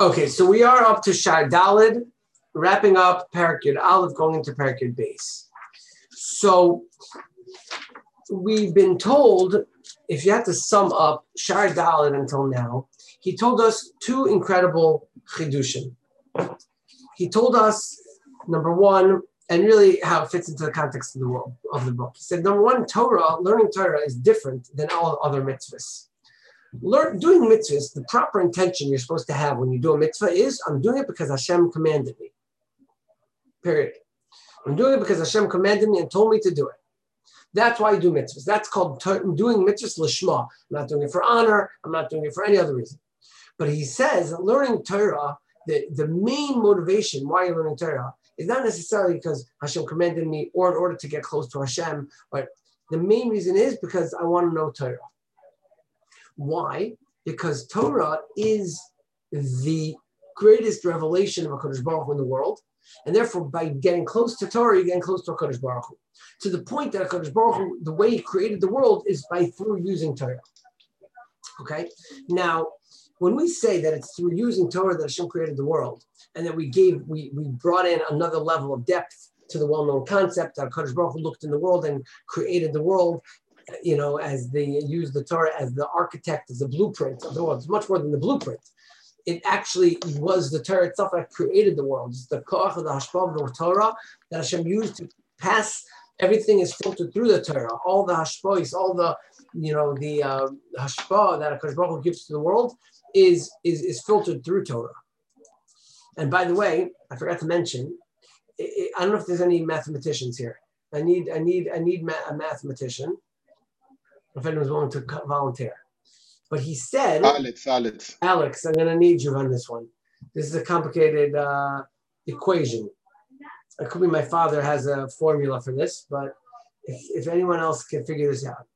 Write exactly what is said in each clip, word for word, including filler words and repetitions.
Okay, so we are up to Shar Dalid, wrapping up Perek Yud Aleph, going into Perek Yud Beis. So we've been told, if you have to sum up Shar Dalid until now, he told us two incredible chidushim. He told us, number one, and really how it fits into the context of the world, of the book. He said, number one, Torah, learning Torah is different than all other mitzvahs. Learn, doing mitzvahs, the proper intention you're supposed to have when you do a mitzvah is, I'm doing it because Hashem commanded me. Period. I'm doing it because Hashem commanded me and told me to do it. That's why I do mitzvahs. That's called t- doing mitzvahs lishma. I'm not doing it for honor. I'm not doing it for any other reason. But he says that learning Torah, the, the main motivation why you're learning Torah is not necessarily because Hashem commanded me or in order to get close to Hashem, but the main reason is because I want to know Torah. Why? Because Torah is the greatest revelation of HaKadosh Baruch Hu in the world. And therefore, by getting close to Torah, you're getting close to HaKadosh Baruch Hu. To the point that HaKadosh Baruch Hu, the way he created the world is by through using Torah. Okay? Now, when we say that it's through using Torah that Hashem created the world, and that we gave, we, we brought in another level of depth to the well-known concept that HaKadosh Baruch Hu looked in the world and created the world, you know, as they use the Torah as the architect, as the blueprint of the world. It's much more than the blueprint. It actually was the Torah itself that created the world. It's the koach of the hashpah of the Torah that Hashem used to pass. Everything is filtered through the Torah. All the hashpahs, all the, you know, the uh, hashpah that HaKadosh Baruch Hu gives to the world is, is, is filtered through Torah. And by the way, I forgot to mention, it, it, I don't know if there's any mathematicians here. I need, I need, I need ma- a mathematician. If anyone's willing to volunteer. But he said, Alex, Alex. Alex, I'm going to need you on this one. This is a complicated uh, equation. It could be my father has a formula for this, but if, if anyone else can figure this out.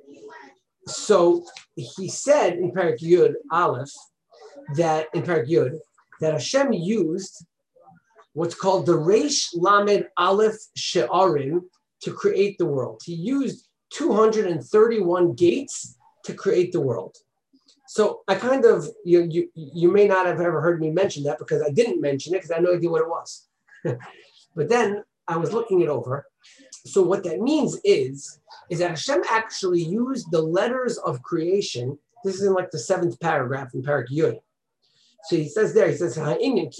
So he said in Perek Yud Aleph, that in Perek Yud, that Hashem used what's called the Reish Lamed Aleph She'arim to create the world. He used two hundred thirty-one gates to create the world. So I kind of, you, you you may not have ever heard me mention that because I didn't mention it because I had no idea what it was. But then I was looking it over. So what that means is, is that Hashem actually used the letters of creation. This is in like the seventh paragraph in Perek Yud. So he says there, he says, the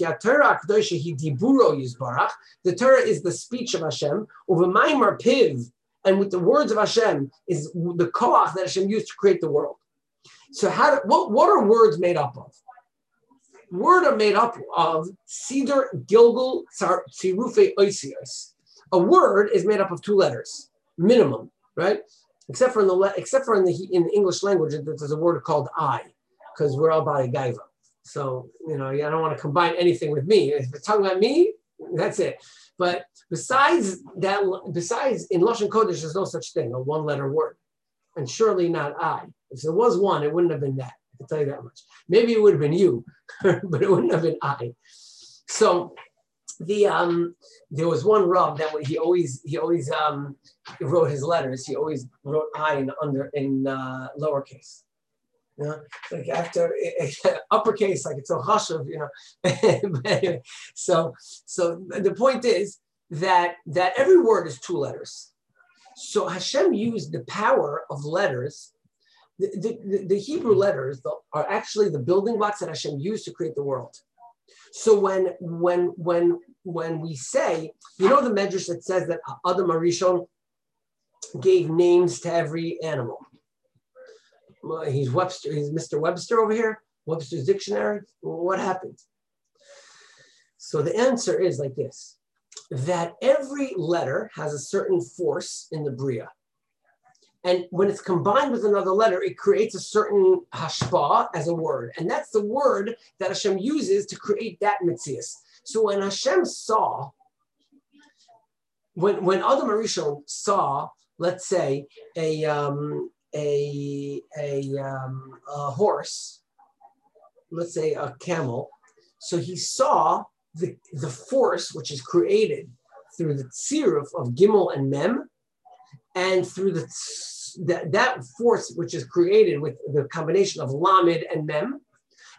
Torah is the speech of Hashem, Uv'maimar piv, and with the words of Hashem is the koach that Hashem used to create the world. So how? Do, what, what are words made up of? Words are made up of Siddur, Gilgul, Tzirufei Oisios. A word is made up of two letters, minimum, right? Except for in the except for in the in the English language, there's a word called I, because we're all by a gaiva. So you know, I don't want to combine anything with me. If it's talking about me, that's it. But besides that, besides in Lashon Kodesh, there's no such thing, a one-letter word. And surely not I. If there was one, it wouldn't have been that. I can tell you that much. Maybe it would have been you, but it wouldn't have been I. So the um, there was one Rav that he always he always um, wrote his letters. He always wrote I in under in uh, lowercase. You know, like after uppercase, like it's so chashuv, you know. so, so the point is that that every word is two letters. So Hashem used the power of letters. The, the, the Hebrew letters are actually the building blocks that Hashem used to create the world. So when when when when we say, you know, the Medrash that says that Adam Arishon gave names to every animal. He's Webster. He's Mister Webster over here. Webster's dictionary. What happened? So the answer is like this: that every letter has a certain force in the bria, and when it's combined with another letter, it creates a certain hashpah as a word, and that's the word that Hashem uses to create that mitzias. So when Hashem saw, when when Adam Arishon saw, let's say a um, a a, um, a horse, let's say a camel. So he saw the, the force which is created through the tziruf of Gimel and Mem, and through the that, that force which is created with the combination of Lamed and Mem,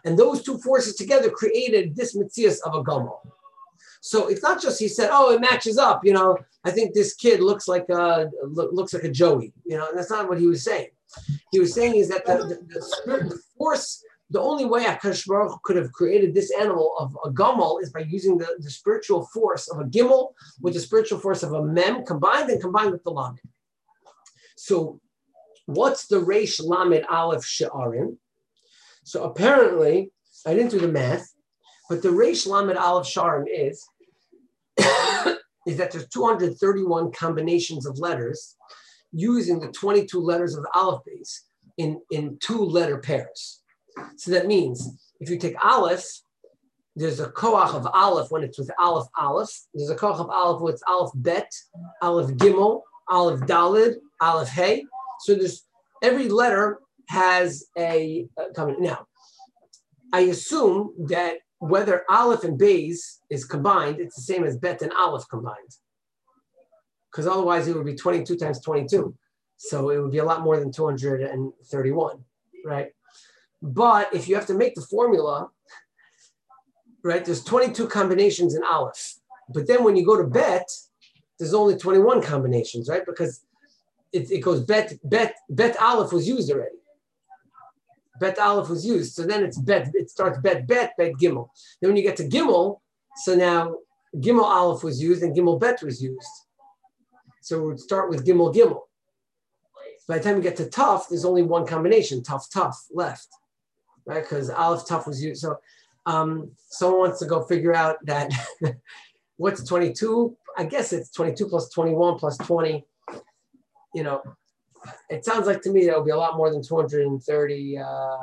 And those two forces together created this Metzias of a Gamal. So it's not just he said, oh, it matches up. You know, I think this kid looks like a, looks like a Joey. You know, and that's not what he was saying. He was saying is that the, the, the spirit, the force, the only way HaKadosh Baruch Hu could have created this animal of a Gamal is by using the, the spiritual force of a Gimel with the spiritual force of a Mem combined and combined with the Lamed. So what's the Reish Lamed Aleph She'arim? So apparently, I didn't do the math, but the Reish Lamed Aleph She'arim is, is that there's two hundred thirty-one combinations of letters using the twenty-two letters of the Aleph base in, in two letter pairs. So that means if you take Aleph, there's a koach of Aleph when it's with Aleph Aleph. There's a koach of Aleph when it's Aleph Bet, Aleph Gimel, Aleph Dalid, Aleph Hey. So there's every letter has a uh, comment. Now, I assume that whether Aleph and Beis is combined, it's the same as Bet and Aleph combined. Because otherwise it would be twenty-two times twenty-two. So it would be a lot more than two hundred thirty-one, right? But if you have to make the formula, right, there's twenty-two combinations in Aleph. But then when you go to Bet, there's only twenty-one combinations, right? Because it, it goes Bet, Bet, Bet Aleph was used already. Bet Aleph was used. So then it's Bet, it starts Bet, Bet, Bet Gimel. Then when you get to Gimel, so now Gimel Aleph was used and Gimel Bet was used. So we would start with Gimel Gimel. By the time you get to Tuf, there's only one combination, Tuf Tuf, left, right? Because Aleph Tuf was used. So um, someone wants to go figure out that what's twenty-two? I guess it's twenty-two plus twenty-one plus twenty. You know, it sounds like to me that will be a lot more than two hundred thirty. Uh,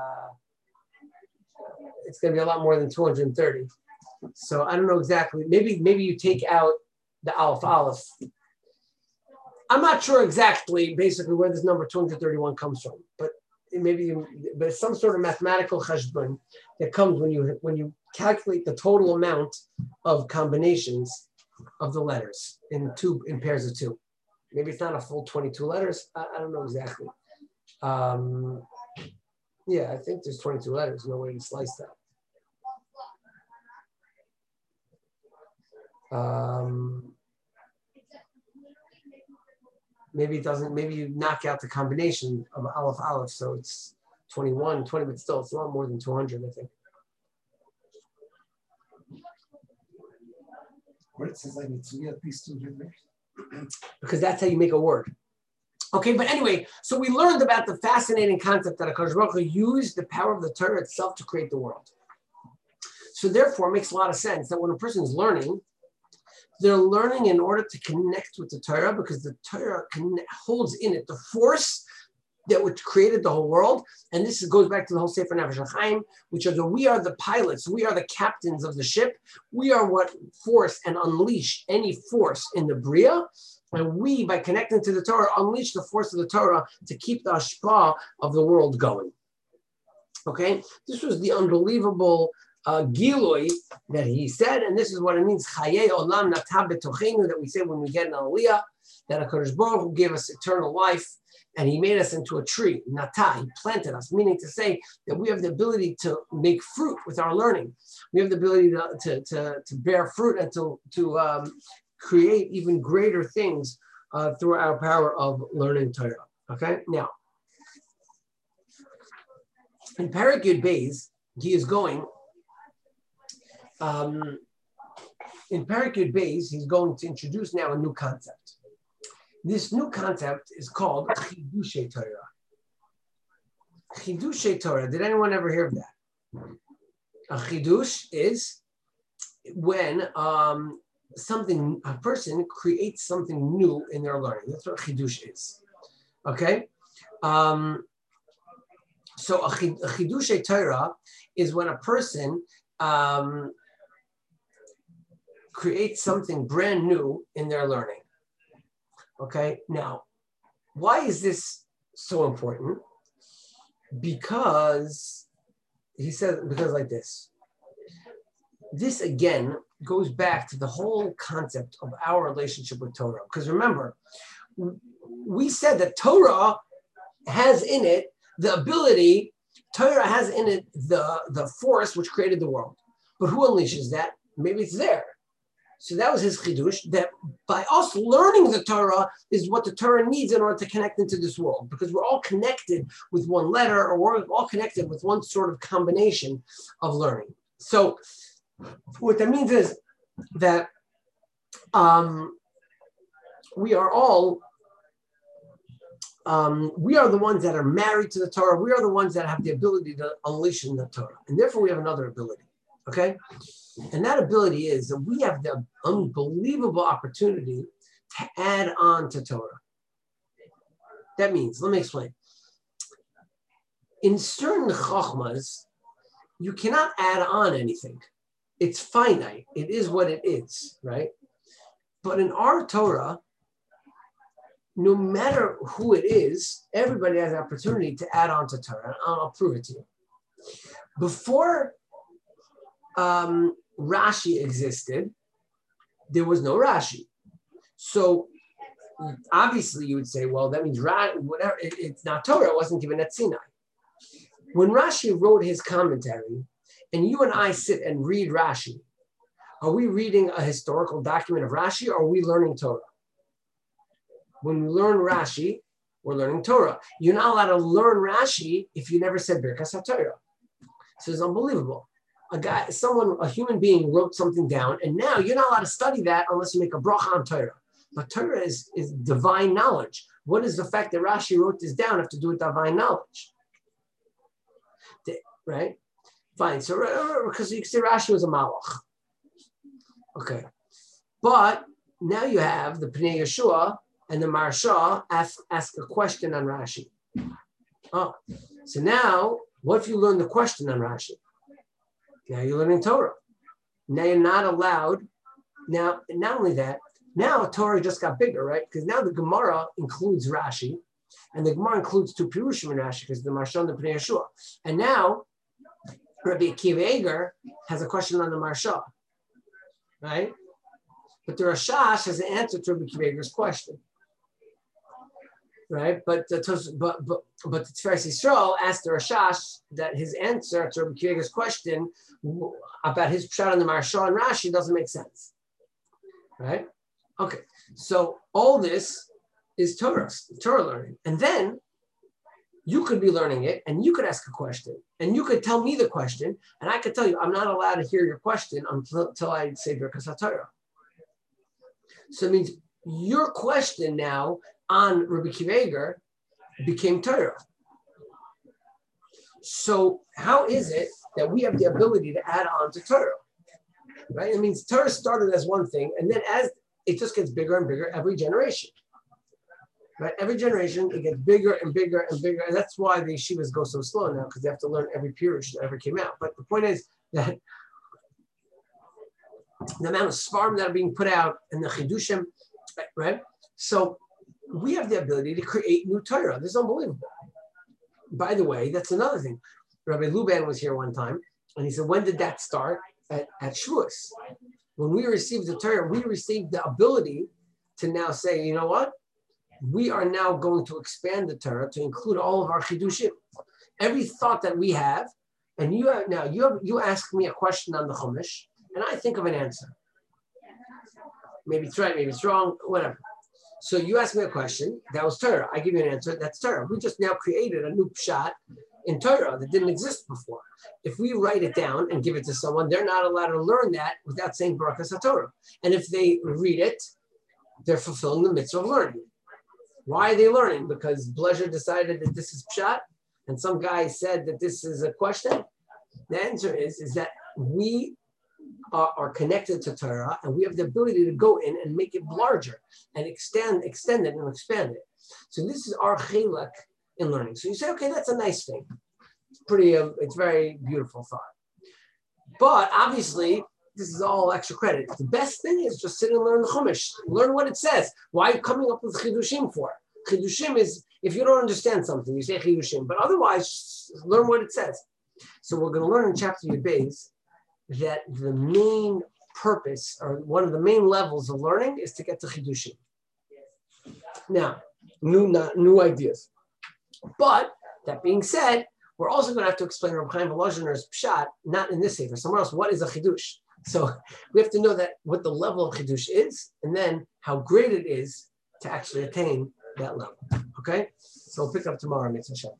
it's going to be a lot more than two hundred thirty. So I don't know exactly. Maybe maybe you take out the Aleph Aleph. I'm not sure exactly, basically, where this number two hundred thirty-one comes from, but maybe you, but it's some sort of mathematical cheshbon that comes when you when you calculate the total amount of combinations of the letters in two in pairs of two. Maybe it's not a full twenty-two letters. I, I don't know exactly. Um, yeah, I think there's twenty-two letters. No way to slice that. Um, Maybe it doesn't, maybe you knock out the combination of Aleph Aleph, so it's twenty-one, twenty, but still it's a lot more than two hundred, I think. Where it says like it's at least two hundred. Because that's how you make a word. Okay, but anyway, so we learned about the fascinating concept that HaKadosh Baruch Hu used the power of the Torah itself to create the world. So therefore, it makes a lot of sense that when a person is learning, they're learning in order to connect with the Torah, because the Torah connect, holds in it the force that which created the whole world. And this goes back to the whole Sefer Nefesh HaChaim, which are the, we are the pilots, we are the captains of the ship. We are what force and unleash any force in the Bria. And we, by connecting to the Torah, unleash the force of the Torah to keep the hashpah of the world going. Okay? This was the unbelievable Uh, Giloi that he said, and this is what it means, Chayei Olam Natah Betochenu, that we say when we get an Aliyah, that HaKadosh Baruch Hu gave us eternal life, and he made us into a tree. Natah, he planted us, meaning to say that we have the ability to make fruit with our learning. We have the ability to, to, to, to bear fruit and to, to um, create even greater things uh, through our power of learning Torah. Okay, now, in Perek Yud Beis, he is going Um, in Perek Yud Beis, he's going to introduce now a new concept. This new concept is called Chidushei Torah. Chidushei Torah. Did anyone ever hear of that? A chidush is when um, something, a person creates something new in their learning. That's what a chidush is. Okay? Um, so a Chidushei Torah is when a person um, create something brand new in their learning. Okay, now, why is this so important? Because, he says, because like this. This again goes back to the whole concept of our relationship with Torah. Because remember, we said that Torah has in it the ability Torah has in it the, the force which created the world. But who unleashes that? Maybe it's there. So that was his chidush, that by us learning the Torah is what the Torah needs in order to connect into this world, because we're all connected with one letter, or we're all connected with one sort of combination of learning. So what that means is that um, we are all, um, we are the ones that are married to the Torah. We are the ones that have the ability to unleash in the Torah. And therefore we have another ability, okay? And that ability is that we have the unbelievable opportunity to add on to Torah. That means, let me explain. In certain chachmas, you cannot add on anything. It's finite. It is what it is, right? But in our Torah, no matter who it is, everybody has an opportunity to add on to Torah. And I'll prove it to you. Before um, Rashi existed, there was no Rashi. So obviously you would say, well, that means Ra- whatever, it, it's not Torah, it wasn't given at Sinai. When Rashi wrote his commentary, and you and I sit and read Rashi, are we reading a historical document of Rashi, or are we learning Torah? When we learn Rashi, we're learning Torah. You're not allowed to learn Rashi if you never said Birkas HaTorah. So it's unbelievable. A guy, someone, a human being wrote something down, and now you're not allowed to study that unless you make a bracha on Torah. But Torah is, is divine knowledge. What does the fact that Rashi wrote this down have to do with divine knowledge? The, right? Fine. So, because you can say Rashi was a malach. Okay. But now you have the Pnei Yeshua and the Maharsha ask, ask a question on Rashi. Oh, so now, what if you learn the question on Rashi? Now you're learning Torah. Now you're not allowed. Now, not only that, now Torah just got bigger, right? Because now the Gemara includes Rashi, and the Gemara includes two Pirushim in Rashi, because the Maharsha and the Pnei Yeshua. And now Rabbi Akiva Eger has a question on the Maharsha, right? But the Rashash has an answer to Rabbi Akiva Eger's question, right? But the but but but the Tiferes Yisrael asked the Rashash that his answer to Rabbi Akiva Eger's question about his pshat on the Maharsha and Rashi doesn't make sense, right? Okay, so all this is Torah, Torah learning, and then you could be learning it, and you could ask a question, and you could tell me the question, and I could tell you I'm not allowed to hear your question until, until I say Birkas HaTorah. So it means your question now on Rabbi Akiva Eger became Torah. So how is it that we have the ability to add on to Torah? Right? It means Torah started as one thing, and then as it just gets bigger and bigger every generation. Right? Every generation, it gets bigger and bigger and bigger. And that's why the yeshivas go so slow now, because they have to learn every pirush that ever came out. But the point is that the amount of sparm that are being put out and the chidushim, right? So we have the ability to create new Torah. This is unbelievable. By the way, that's another thing. Rabbi Luban was here one time, and he said, when did that start? At, at Shavuos. When we received the Torah, we received the ability to now say, you know what? We are now going to expand the Torah to include all of our chidushim. Every thought that we have, and you have, now you have, you ask me a question on the Chumash, and I think of an answer. Maybe it's right, maybe it's wrong, whatever. So you ask me a question, that was Torah. I give you an answer, that's Torah. We just now created a new pshat in Torah that didn't exist before. If we write it down and give it to someone, they're not allowed to learn that without saying Birkas HaTorah. And if they read it, they're fulfilling the mitzvah of learning. Why are they learning? Because Blezer decided that this is pshat, and some guy said that this is a question. The answer is, is that we are, are connected to Torah, and we have the ability to go in and make it larger and extend, extend it and expand it. So this is our chelak in learning. So you say, okay, that's a nice thing. It's pretty, um, it's very beautiful thought. But obviously, this is all extra credit. The best thing is just sit and learn the Chumash. Learn what it says. Why are you coming up with Chidushim for? Chidushim is, if you don't understand something, you say Chidushim. But otherwise, learn what it says. So we're going to learn in chapter Yud Beis that the main purpose, or one of the main levels of learning, is to get to Chidushim. Now, new, not, new ideas. But that being said, we're also going to have to explain Reb Chaim Volozhiner's pshat, not in this sefer, somewhere else. What is a chidush? So we have to know that what the level of chidush is, and then how great it is to actually attain that level. Okay, so we'll pick up tomorrow, Mitzvah Shem.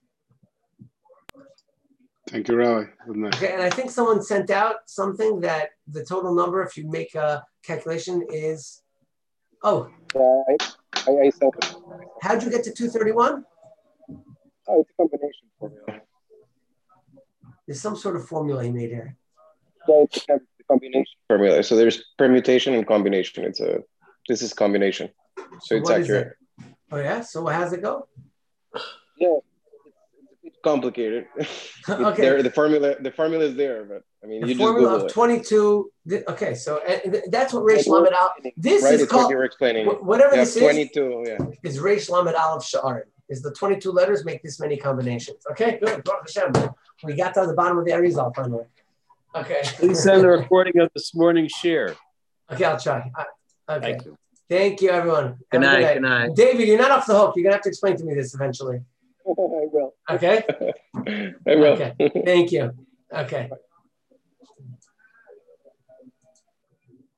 Thank you, Rabbi. Good night. Okay, and I think someone sent out something that the total number, if you make a calculation, is oh. Uh, I, I, I sent it. How'd you get to two thirty-one? Oh, it's a combination formula. There's some sort of formula he made here. So it's a combination formula. So there's permutation and combination. It's a this is combination. So, So it's what is accurate. it? Oh yeah. So how does it go? Yeah, it's, it's complicated. Okay. There, the formula, the formula is there, but I mean, The you just formula Google of it. twenty-two. th- Okay, so uh, th- that's what Reish Like we're Lamed Al. explaining, This right? is It's what called you were explaining. wh- whatever You this have is. twenty-two. Yeah. Is Reish Lamed Aleph Sha'arim. Is the twenty-two letters make this many combinations? Okay, good. Baruch Hashem. We got to the bottom of the Arizal finally. Okay. Please send a recording of this morning's share. Okay, I'll try. Uh, Okay. Thank you. Thank you, everyone. Good Have a night. Good night. David, you're not off the hook. You're gonna have to explain to me this eventually. I will. Okay. I will. Okay. Thank you. Okay.